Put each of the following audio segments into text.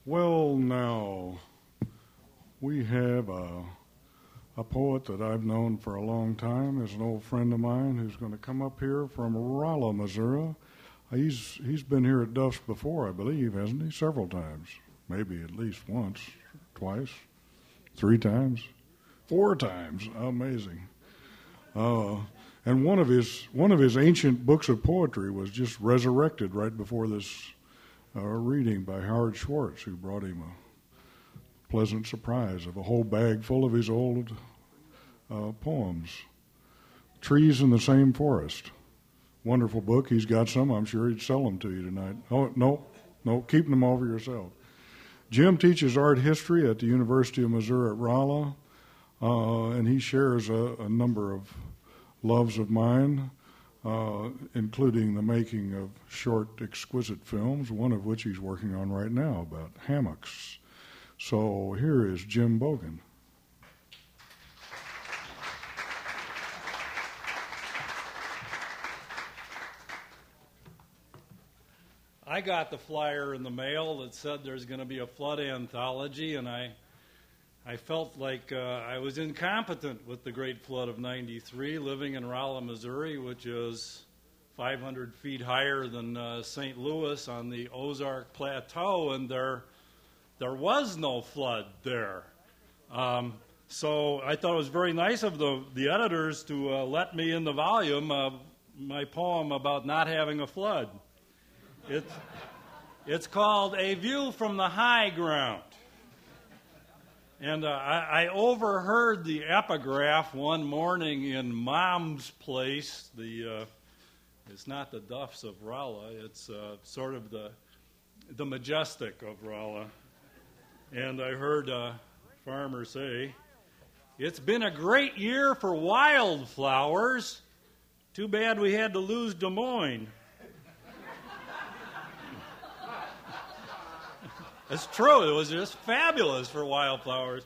Well, now, we have a poet that I've known for a long time. Is an old friend of mine who's going to come up here from Rolla, Missouri. He's been here at Duff's before, I believe, hasn't he? Several times. Maybe at least once, twice, 3 times, 4 times. Amazing. And one of his ancient books of poetry was just resurrected right before this reading by Howard Schwartz, who brought him a pleasant surprise of a whole bag full of his old poems. Trees in the Same Forest. Wonderful book. He's got some. I'm sure he'd sell them to you tonight. Oh, no, keep them all for yourself. Jim teaches art history at the University of Missouri at Rolla, and he shares a number of loves of mine, including the making of short, exquisite films, one of which he's working on right now about hammocks. So here is Jim Bogan. I got the flyer in the mail that said there's going to be a flood anthology, and I felt like I was incompetent with the great flood of '93, living in Rolla, Missouri, which is 500 feet higher than St. Louis on the Ozark Plateau, and there was no flood there. So I thought it was very nice of the editors to let me in the volume my poem about not having a flood. It's called A View from the High Ground. And I overheard the epigraph one morning in Mom's place. It's not the Duffs of Rolla. It's sort of the Majestic of Rolla. And I heard a farmer say, "It's been a great year for wildflowers. Too bad we had to lose Des Moines." It's true. It was just fabulous for wildflowers.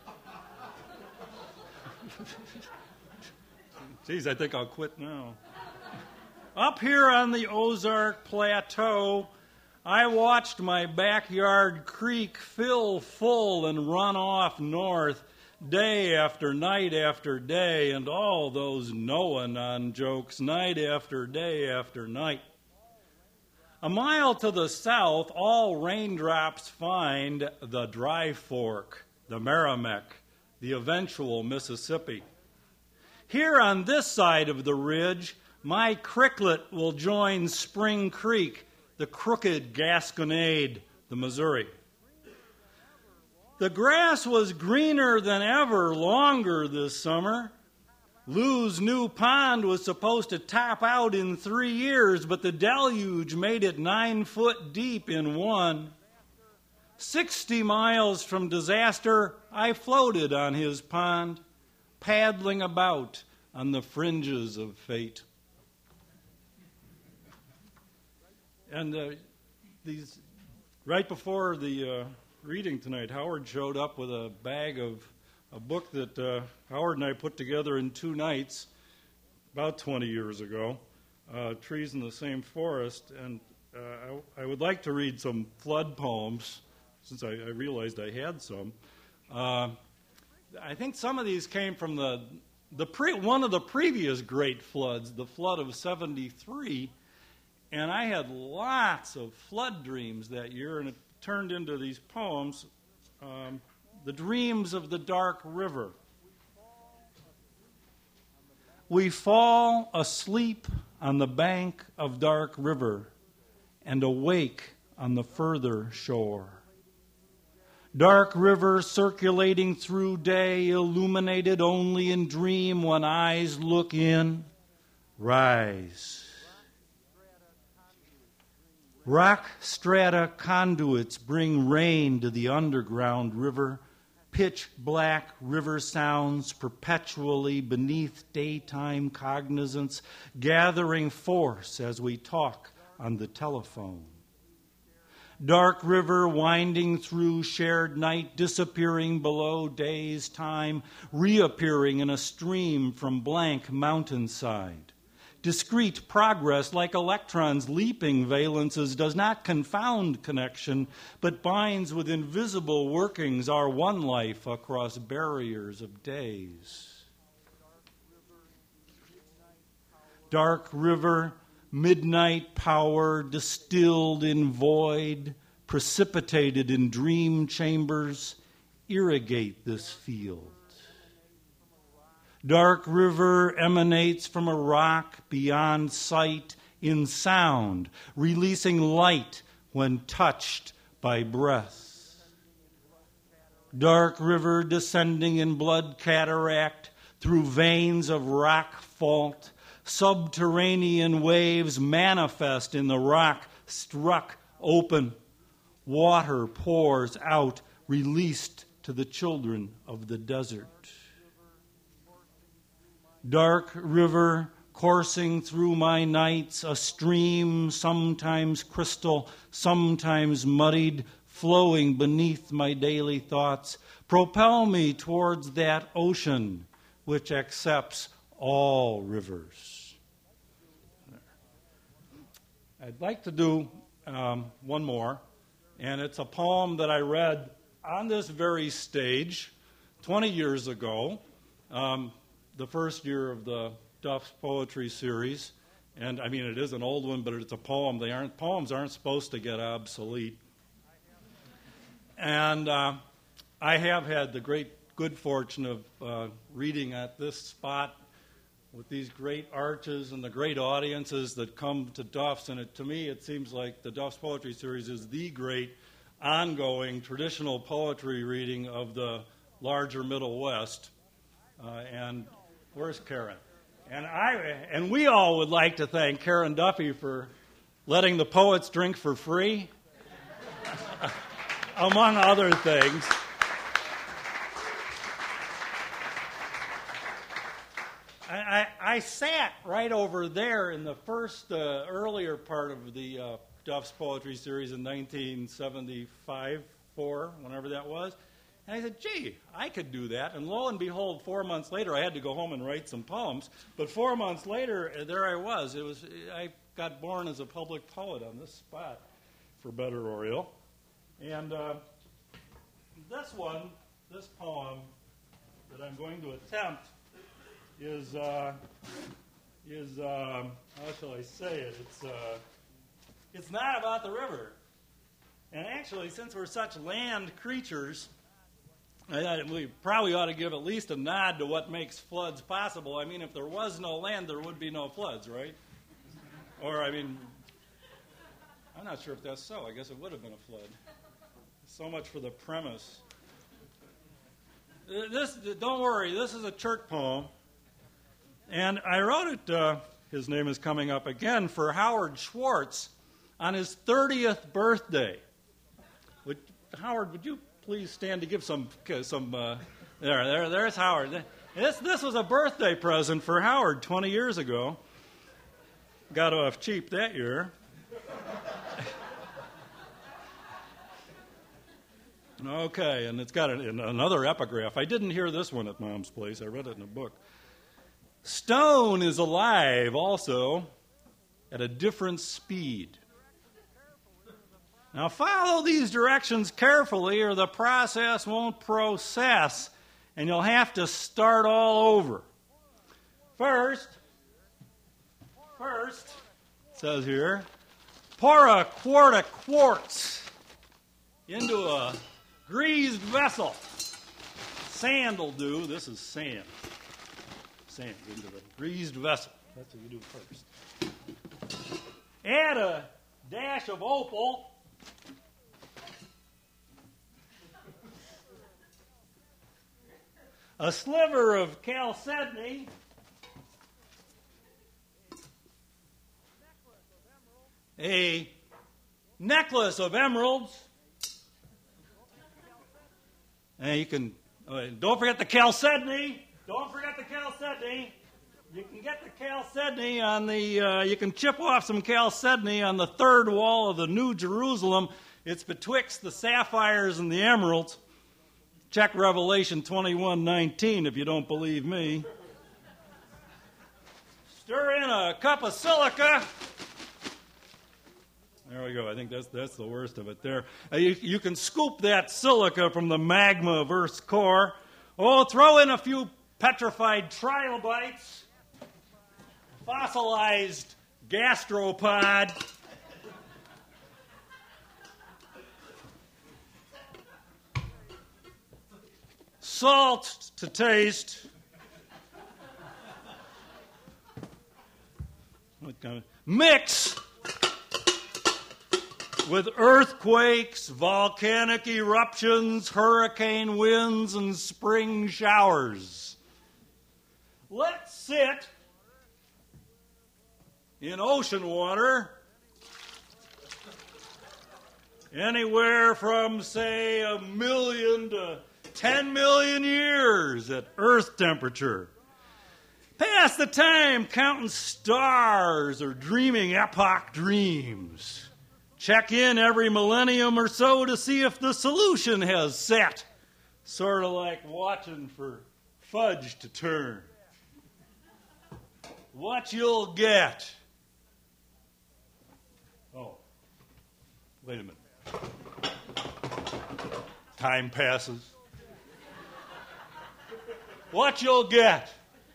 Geez, I think I'll quit now. Up here on the Ozark Plateau, I watched my backyard creek fill full and run off north day after night after day, and all those no-anon jokes night after day after night. A mile to the south, all raindrops find the Dry Fork, the Merrimack, the eventual Mississippi. Here on this side of the ridge, my cricklet will join Spring Creek, the crooked Gasconade, the Missouri. The grass was greener than ever, longer this summer. Lou's new pond was supposed to top out in 3 years, but the deluge made it 9 foot deep in one. 60 miles from disaster, I floated on his pond, paddling about on the fringes of fate. And right before the reading tonight, Howard showed up with a bag of a book that Howard and I put together in 2 nights about 20 years ago, Trees in the Same Forest. And I would like to read some flood poems, since I realized I had some. I think some of these came from one of the previous great floods, the flood of '73. And I had lots of flood dreams that year, and it turned into these poems. The Dreams of the Dark River. We fall asleep on the bank of Dark River and awake on the further shore. Dark River circulating through day, illuminated only in dream when eyes look in. Rise. Rock strata conduits bring rain to the underground river. Pitch black river sounds perpetually beneath daytime cognizance, gathering force as we talk on the telephone. Dark river winding through shared night, disappearing below day's time, reappearing in a stream from blank mountainside. Discrete progress, like electrons leaping valences, does not confound connection, but binds with invisible workings our one life across barriers of days. Dark river, midnight power, distilled in void, precipitated in dream chambers, irrigate this field. Dark river emanates from a rock beyond sight in sound, releasing light when touched by breath. Dark river descending in blood cataract through veins of rock fault, subterranean waves manifest in the rock struck open. Water pours out, released to the children of the desert. Dark river coursing through my nights, a stream sometimes crystal, sometimes muddied, flowing beneath my daily thoughts. Propel me towards that ocean which accepts all rivers. I'd like to do one more, and it's a poem that I read on this very stage 20 years ago. The first year of the Duff's Poetry Series. And I mean, it is an old one, but it's a poem. Poems aren't supposed to get obsolete. And I have had the good fortune of reading at this spot with these great arches and the great audiences that come to Duff's. And to me, it seems like the Duff's Poetry Series is the great ongoing traditional poetry reading of the larger Middle West. And where's Karen? And we all would like to thank Karen Duffy for letting the poets drink for free, among other things. I sat right over there in the first earlier part of the Duff's Poetry Series in 1975, 4, whenever that was. And I said, gee, I could do that. And lo and behold, 4 months later, I had to go home and write some poems. But 4 months later, there I was. I got born as a public poet on this spot, for better or ill. And this poem that I'm going to attempt is how shall I say it? It's not about the river. And actually, since we're such land creatures, we probably ought to give at least a nod to what makes floods possible. I mean, if there was no land, there would be no floods, right? Or, I mean, I'm not sure if that's so. I guess it would have been a flood. So much for the premise. Don't worry, this is a church poem. And I wrote it, his name is coming up again, for Howard Schwartz on his 30th birthday. Howard, would you please stand to give some there's Howard. This was a birthday present for Howard 20 years ago. Got off cheap that year. Okay, and it's got another epigraph. I didn't hear this one at Mom's place. I read it in a book. Stone is alive also at a different speed. Now follow these directions carefully or the process won't process and you'll have to start all over. First, it says here, pour a quart of quartz into a greased vessel. Sand will do. This is sand. Sand into the greased vessel. That's what you do first. Add a dash of opal. A sliver of chalcedony. A necklace of emeralds. And you can, don't forget the chalcedony. Don't forget the chalcedony. You can get the chalcedony on you can chip off some chalcedony on the third wall of the New Jerusalem. It's betwixt the sapphires and the emeralds. Check Revelation 21:19 if you don't believe me. Stir in a cup of silica. There we go. I think that's the worst of it there. You can scoop that silica from the magma of Earth's core. Oh, throw in a few petrified trilobites, fossilized gastropod, salt to taste. Mix with earthquakes, volcanic eruptions, hurricane winds, and spring showers. Let's sit in ocean water anywhere from, say, 1 million to 10 million years at Earth temperature. Pass the time counting stars or dreaming epoch dreams. Check in every millennium or so to see if the solution has set. Sort of like watching for fudge to turn. What you'll get. Oh, wait a minute. Time passes. What you'll get.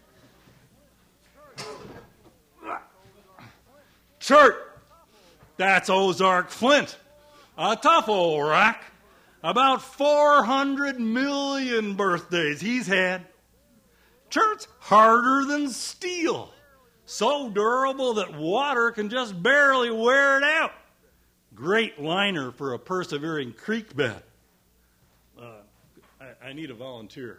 Chert. That's Ozark Flint. A tough old rock. About 400 million birthdays he's had. Chert's harder than steel. So durable that water can just barely wear it out. Great liner for a persevering creek bed. I need a volunteer.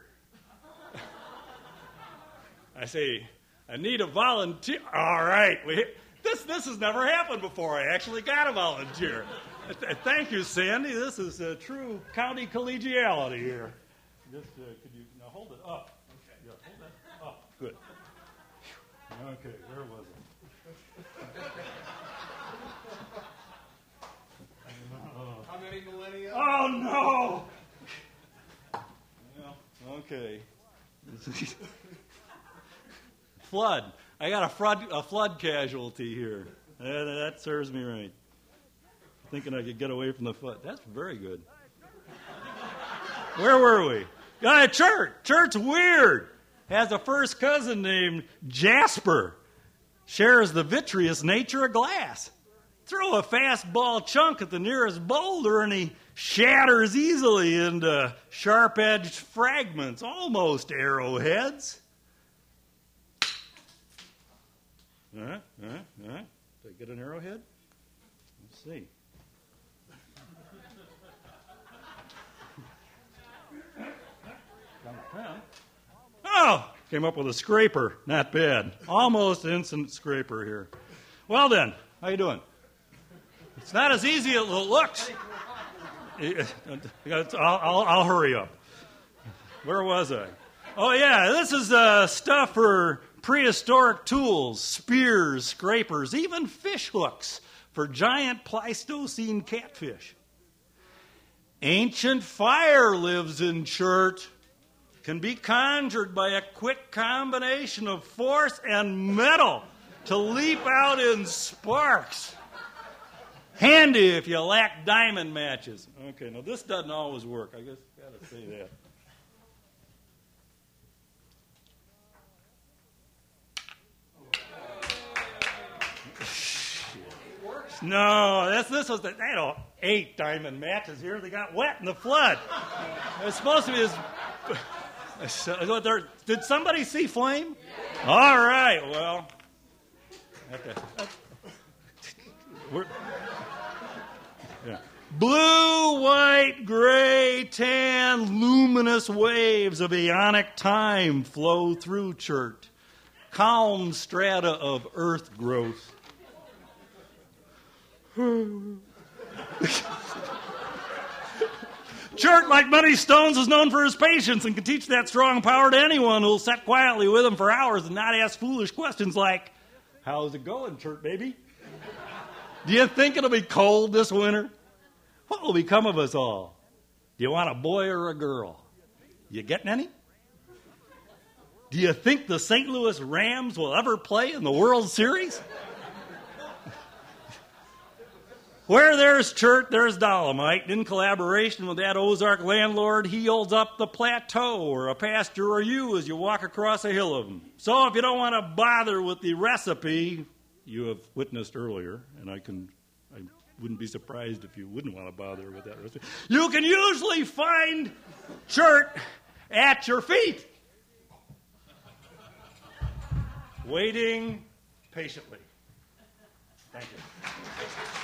I say, I need a volunteer. All right. This has never happened before. I actually got a volunteer. Thank you, Sandy. This is true county collegiality here. Just could you now hold it up? Okay. Yeah, hold that up. Good. Okay, where was it? How many millennia? Oh no! Yeah, okay. Flood. I got a flood casualty here. That serves me right. Thinking I could get away from the flood. That's very good. Where were we? Chert. Chert's weird. Has a first cousin named Jasper. Shares the vitreous nature of glass. Throw a fastball chunk at the nearest boulder and he shatters easily into sharp-edged fragments, almost arrowheads. Did I get an arrowhead? Let's see. Oh, came up with a scraper. Not bad. Almost instant scraper here. Well then, how you doing? It's not as easy as it looks. I'll hurry up. Where was I? Oh yeah, this is stuff for prehistoric tools, spears, scrapers, even fish hooks for giant Pleistocene catfish. Ancient fire lives in Chert. Can be conjured by a quick combination of force and metal to leap out in sparks. Handy if you lack diamond matches. Okay, now this doesn't always work. I guess I gotta say that. No, this was they had 8 diamond matches here. They got wet in the flood. It's supposed to be this. Did somebody see flame? All right. Well, yeah. Blue, white, gray, tan, luminous waves of aeonic time flow through Chert. Calm strata of earth growth. Chert, like many stones, is known for his patience and can teach that strong power to anyone who'll sit quietly with him for hours and not ask foolish questions like, "How's it going, Chert, baby? Do you think it'll be cold this winter? What will become of us all? Do you want a boy or a girl? You getting any? Do you think the St. Louis Rams will ever play in the World Series? Where there's chert, there's Dolomite. In collaboration with that Ozark landlord, he holds up the plateau or a pasture or you as you walk across a hill of them. So if you don't want to bother with the recipe you have witnessed earlier, and I wouldn't be surprised if you wouldn't want to bother with that recipe, you can usually find chert at your feet, waiting patiently. Thank you.